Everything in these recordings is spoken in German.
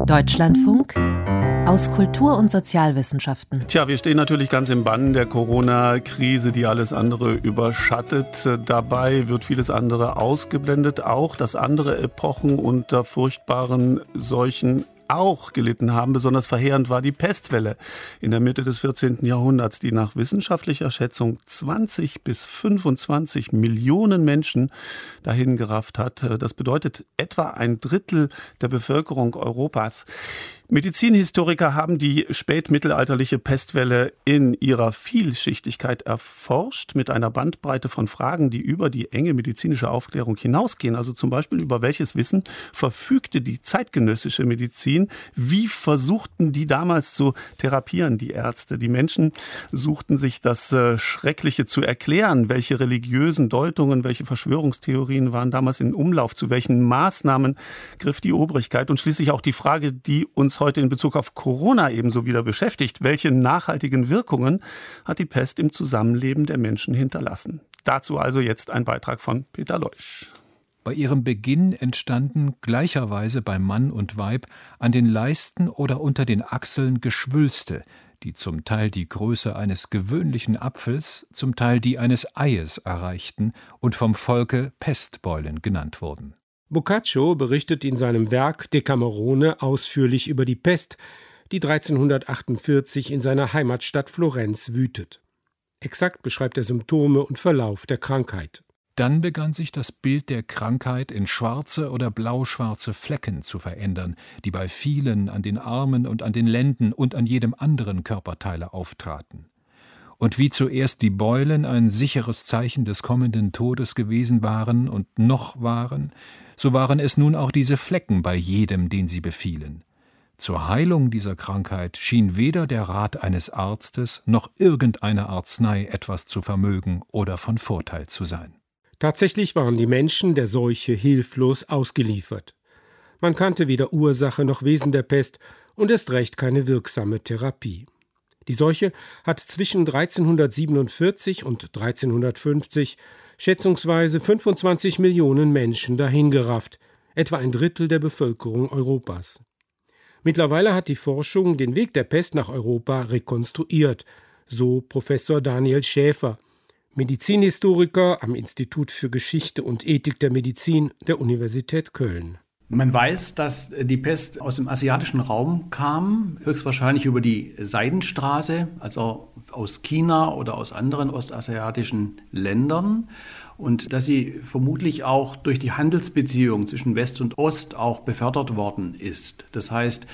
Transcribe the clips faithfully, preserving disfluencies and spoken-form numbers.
Deutschlandfunk aus Kultur- und Sozialwissenschaften. Tja, wir stehen natürlich ganz im Bann der Corona-Krise, die alles andere überschattet. Dabei wird vieles andere ausgeblendet, auch dass andere Epochen unter furchtbaren Seuchen auch gelitten haben. Besonders verheerend war die Pestwelle in der Mitte des vierzehnten Jahrhunderts, die nach wissenschaftlicher Schätzung zwanzig bis fünfundzwanzig Millionen Menschen dahingerafft hat. Das bedeutet etwa ein Drittel der Bevölkerung Europas. Medizinhistoriker haben die spätmittelalterliche Pestwelle in ihrer Vielschichtigkeit erforscht, mit einer Bandbreite von Fragen, die über die enge medizinische Aufklärung hinausgehen. Also zum Beispiel, über welches Wissen verfügte die zeitgenössische Medizin? Wie versuchten die damals zu therapieren, die Ärzte? Die Menschen suchten sich das äh, Schreckliche zu erklären. Welche religiösen Deutungen, welche Verschwörungstheorien waren damals in Umlauf? Zu welchen Maßnahmen griff die Obrigkeit? Und schließlich auch die Frage, die uns heute in Bezug auf Corona ebenso wieder beschäftigt. Welche nachhaltigen Wirkungen hat die Pest im Zusammenleben der Menschen hinterlassen? Dazu also jetzt ein Beitrag von Peter Leusch. Bei ihrem Beginn entstanden gleicherweise bei Mann und Weib an den Leisten oder unter den Achseln Geschwülste, die zum Teil die Größe eines gewöhnlichen Apfels, zum Teil die eines Eies erreichten und vom Volke Pestbeulen genannt wurden. Boccaccio berichtet in seinem Werk Decamerone ausführlich über die Pest, die dreizehnhundertachtundvierzig in seiner Heimatstadt Florenz wütet. Exakt beschreibt er Symptome und Verlauf der Krankheit. Dann begann sich das Bild der Krankheit in schwarze oder blauschwarze Flecken zu verändern, die bei vielen an den Armen und an den Lenden und an jedem anderen Körperteile auftraten. Und wie zuerst die Beulen ein sicheres Zeichen des kommenden Todes gewesen waren und noch waren, so waren es nun auch diese Flecken bei jedem, den sie befielen. Zur Heilung dieser Krankheit schien weder der Rat eines Arztes noch irgendeine Arznei etwas zu vermögen oder von Vorteil zu sein. Tatsächlich waren die Menschen der Seuche hilflos ausgeliefert. Man kannte weder Ursache noch Wesen der Pest und erst recht keine wirksame Therapie. Die Seuche hat zwischen dreizehnhundertsiebenundvierzig und dreizehnhundertfünfzig schätzungsweise fünfundzwanzig Millionen Menschen dahingerafft, etwa ein Drittel der Bevölkerung Europas. Mittlerweile hat die Forschung den Weg der Pest nach Europa rekonstruiert, so Professor Daniel Schäfer, Medizinhistoriker am Institut für Geschichte und Ethik der Medizin der Universität Köln. Man weiß, dass die Pest aus dem asiatischen Raum kam, höchstwahrscheinlich über die Seidenstraße, also aus China oder aus anderen ostasiatischen Ländern. Und dass sie vermutlich auch durch die Handelsbeziehungen zwischen West und Ost auch befördert worden ist. Das heißt,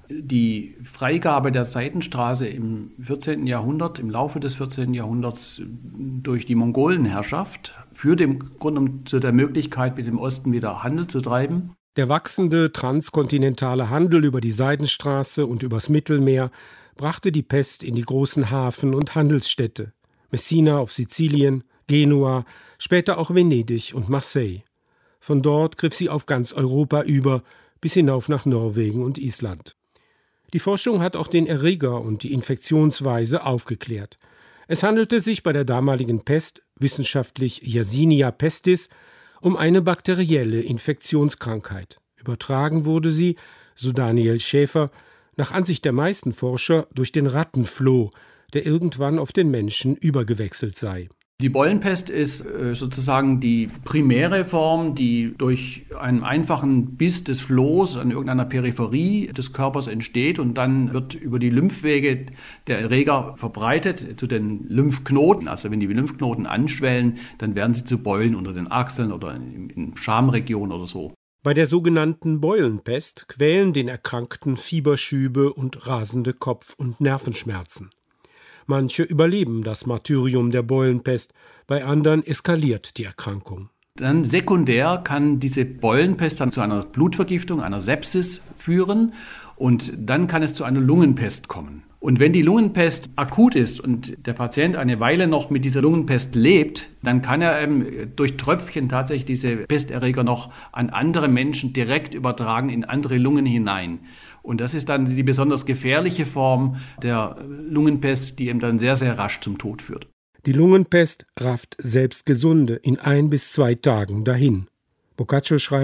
die Freigabe der Seidenstraße im vierzehnten Jahrhundert, im Laufe des vierzehnten Jahrhunderts durch die Mongolenherrschaft, führte im Grunde zu der Möglichkeit, mit dem Osten wieder Handel zu treiben. Der wachsende transkontinentale Handel über die Seidenstraße und übers Mittelmeer brachte die Pest in die großen Hafen- und Handelsstädte. Messina auf Sizilien, Genua, später auch Venedig und Marseille. Von dort griff sie auf ganz Europa über, bis hinauf nach Norwegen und Island. Die Forschung hat auch den Erreger und die Infektionsweise aufgeklärt. Es handelte sich bei der damaligen Pest, wissenschaftlich Yersinia pestis, um eine bakterielle Infektionskrankheit. Übertragen wurde sie, so Daniel Schäfer, nach Ansicht der meisten Forscher durch den Rattenfloh, der irgendwann auf den Menschen übergewechselt sei. Die Beulenpest ist sozusagen die primäre Form, die durch einen einfachen Biss des Flohs an irgendeiner Peripherie des Körpers entsteht und dann wird über die Lymphwege der Erreger verbreitet zu den Lymphknoten. Also wenn die Lymphknoten anschwellen, dann werden sie zu Beulen unter den Achseln oder in, in Schamregion oder so. Bei der sogenannten Beulenpest quälen den Erkrankten Fieberschübe und rasende Kopf- und Nervenschmerzen. Manche überleben das Martyrium der Beulenpest, bei anderen eskaliert die Erkrankung. Dann sekundär kann diese Beulenpest dann zu einer Blutvergiftung, einer Sepsis führen und dann kann es zu einer Lungenpest kommen. Und wenn die Lungenpest akut ist und der Patient eine Weile noch mit dieser Lungenpest lebt, dann kann er ähm, durch Tröpfchen tatsächlich diese Pesterreger noch an andere Menschen direkt übertragen, in andere Lungen hinein. Und das ist dann die besonders gefährliche Form der Lungenpest, die eben dann sehr, sehr rasch zum Tod führt. Die Lungenpest rafft selbst Gesunde in ein bis zwei Tagen dahin. Boccaccio schreibt: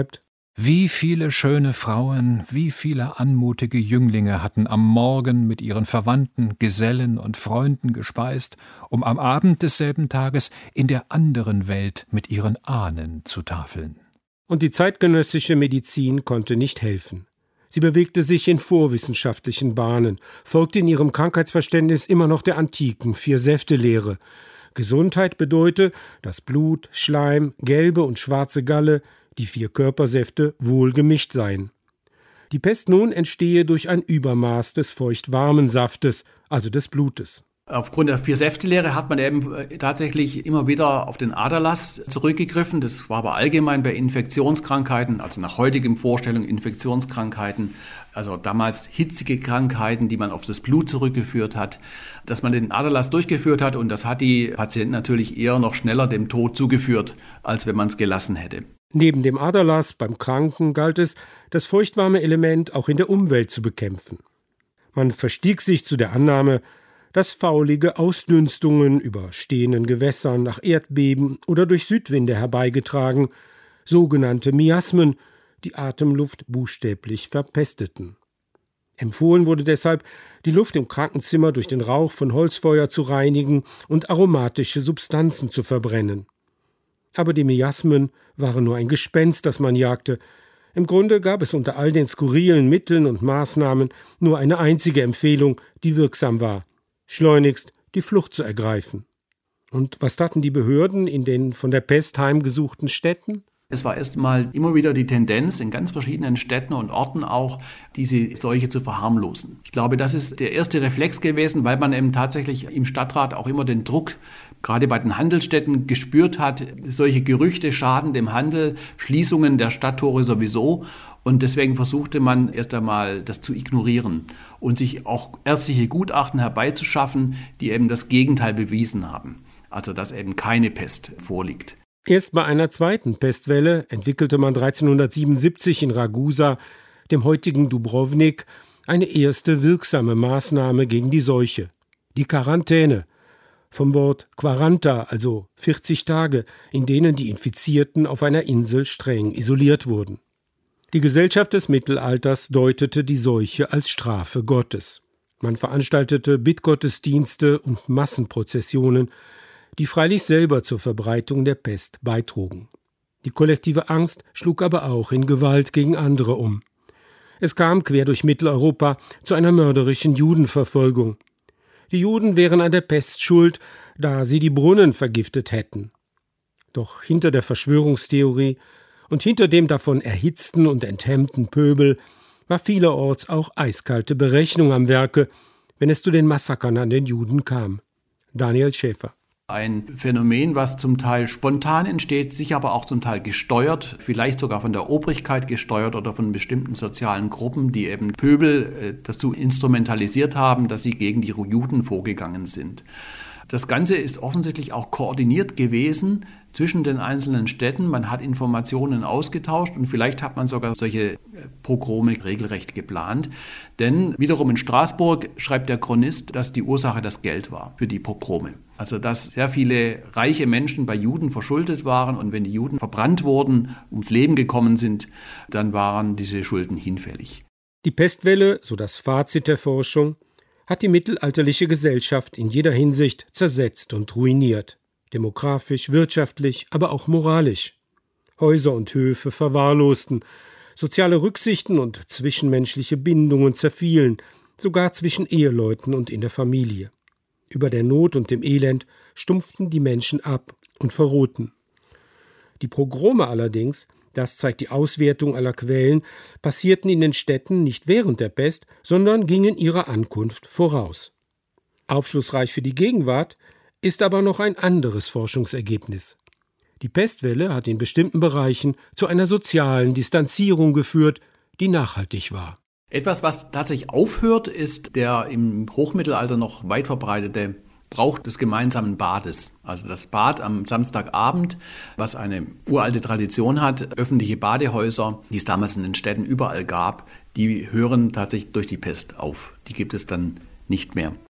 Wie viele schöne Frauen, wie viele anmutige Jünglinge hatten am Morgen mit ihren Verwandten, Gesellen und Freunden gespeist, um am Abend desselben Tages in der anderen Welt mit ihren Ahnen zu tafeln. Und die zeitgenössische Medizin konnte nicht helfen. Sie bewegte sich in vorwissenschaftlichen Bahnen, folgte in ihrem Krankheitsverständnis immer noch der antiken Vier-Säfte-Lehre. Gesundheit bedeute, dass Blut, Schleim, gelbe und schwarze Galle, die vier Körpersäfte, wohl gemischt seien. Die Pest nun entstehe durch ein Übermaß des feuchtwarmen Saftes, also des Blutes. Aufgrund der Vier-Säfte-Lehre hat man eben tatsächlich immer wieder auf den Aderlass zurückgegriffen. Das war aber allgemein bei Infektionskrankheiten, also nach heutigem Vorstellung Infektionskrankheiten, also damals hitzige Krankheiten, die man auf das Blut zurückgeführt hat, dass man den Aderlass durchgeführt hat und das hat die Patienten natürlich eher noch schneller dem Tod zugeführt, als wenn man es gelassen hätte. Neben dem Aderlass beim Kranken galt es, das feuchtwarme Element auch in der Umwelt zu bekämpfen. Man verstieg sich zu der Annahme, dass faulige Ausdünstungen über stehenden Gewässern nach Erdbeben oder durch Südwinde herbeigetragen, sogenannte Miasmen, die Atemluft buchstäblich verpesteten. Empfohlen wurde deshalb, die Luft im Krankenzimmer durch den Rauch von Holzfeuer zu reinigen und aromatische Substanzen zu verbrennen. Aber die Miasmen waren nur ein Gespenst, das man jagte. Im Grunde gab es unter all den skurrilen Mitteln und Maßnahmen nur eine einzige Empfehlung, die wirksam war: schleunigst die Flucht zu ergreifen. Und was taten die Behörden in den von der Pest heimgesuchten Städten? Es war erstmal immer wieder die Tendenz, in ganz verschiedenen Städten und Orten auch diese Seuche zu verharmlosen. Ich glaube, das ist der erste Reflex gewesen, weil man eben tatsächlich im Stadtrat auch immer den Druck, gerade bei den Handelsstädten, gespürt hat. Solche Gerüchte schaden dem Handel, Schließungen der Stadttore sowieso. Und deswegen versuchte man erst einmal das zu ignorieren und sich auch ärztliche Gutachten herbeizuschaffen, die eben das Gegenteil bewiesen haben. Also dass eben keine Pest vorliegt. Erst bei einer zweiten Pestwelle entwickelte man dreizehnhundertsiebenundsiebzig in Ragusa, dem heutigen Dubrovnik, eine erste wirksame Maßnahme gegen die Seuche: die Quarantäne. Vom Wort quaranta, also vierzig Tage, in denen die Infizierten auf einer Insel streng isoliert wurden. Die Gesellschaft des Mittelalters deutete die Seuche als Strafe Gottes. Man veranstaltete Bittgottesdienste und Massenprozessionen, die freilich selber zur Verbreitung der Pest beitrugen. Die kollektive Angst schlug aber auch in Gewalt gegen andere um. Es kam quer durch Mitteleuropa zu einer mörderischen Judenverfolgung. Die Juden wären an der Pest schuld, da sie die Brunnen vergiftet hätten. Doch hinter der Verschwörungstheorie und hinter dem davon erhitzten und enthemmten Pöbel war vielerorts auch eiskalte Berechnung am Werke, wenn es zu den Massakern an den Juden kam. Daniel Schäfer. Ein Phänomen, was zum Teil spontan entsteht, sich aber auch zum Teil gesteuert, vielleicht sogar von der Obrigkeit gesteuert oder von bestimmten sozialen Gruppen, die eben Pöbel dazu instrumentalisiert haben, dass sie gegen die Juden vorgegangen sind. Das Ganze ist offensichtlich auch koordiniert gewesen zwischen den einzelnen Städten. Man hat Informationen ausgetauscht und vielleicht hat man sogar solche Pogrome regelrecht geplant. Denn wiederum in Straßburg schreibt der Chronist, dass die Ursache das Geld war für die Pogrome. Also dass sehr viele reiche Menschen bei Juden verschuldet waren und wenn die Juden verbrannt wurden, ums Leben gekommen sind, dann waren diese Schulden hinfällig. Die Pestwelle, so das Fazit der Forschung, hat die mittelalterliche Gesellschaft in jeder Hinsicht zersetzt und ruiniert. Demografisch, wirtschaftlich, aber auch moralisch. Häuser und Höfe verwahrlosten, soziale Rücksichten und zwischenmenschliche Bindungen zerfielen, sogar zwischen Eheleuten und in der Familie. Über der Not und dem Elend stumpften die Menschen ab und verrohten. Die Pogrome allerdings, das zeigt die Auswertung aller Quellen, passierten in den Städten nicht während der Pest, sondern gingen ihrer Ankunft voraus. Aufschlussreich für die Gegenwart ist aber noch ein anderes Forschungsergebnis. Die Pestwelle hat in bestimmten Bereichen zu einer sozialen Distanzierung geführt, die nachhaltig war. Etwas, was tatsächlich aufhört, ist der im Hochmittelalter noch weit verbreitete Brauch des gemeinsamen Bades. Also das Bad am Samstagabend, was eine uralte Tradition hat, öffentliche Badehäuser, die es damals in den Städten überall gab, die hören tatsächlich durch die Pest auf. Die gibt es dann nicht mehr.